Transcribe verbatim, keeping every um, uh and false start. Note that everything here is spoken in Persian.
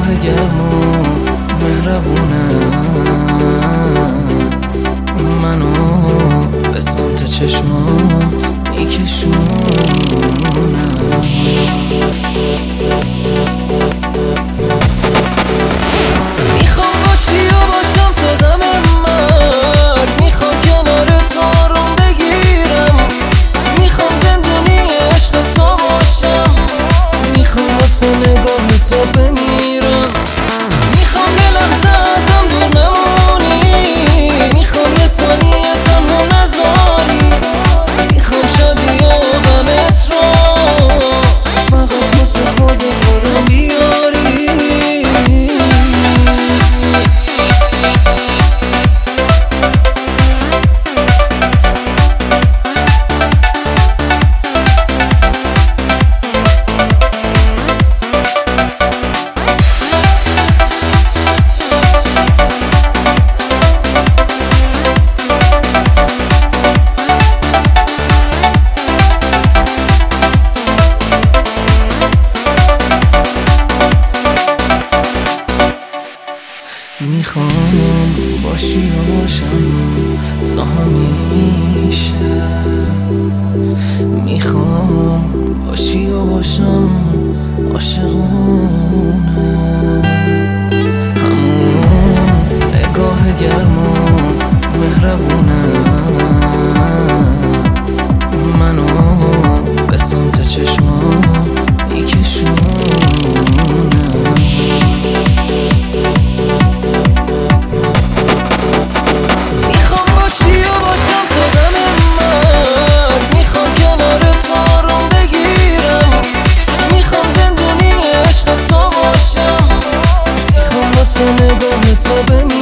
نگاه گرم و مهربونت منو به سمت چشمات میکشونم. میخوام باشی و باشم تا دم مرگ، میخوام کنار تو آروم بگیرم، میخوام زندونی عشق تو باشم، میخوام واسه نگاه تو بمیرم، میخوام یه لحظه ازم دور نمونی، میخوام یه ثانیه تنها نذاری، میخوام شادی و غمت رو فقط واسه خود خودم بیاری. میخوام باشی و باشم تا همیشه، میخوام باشی و باشم عاشقونه، همون نگاه گرم و مهربونت منو به سمت چشمات میکشونه. نگاه تو بمیرم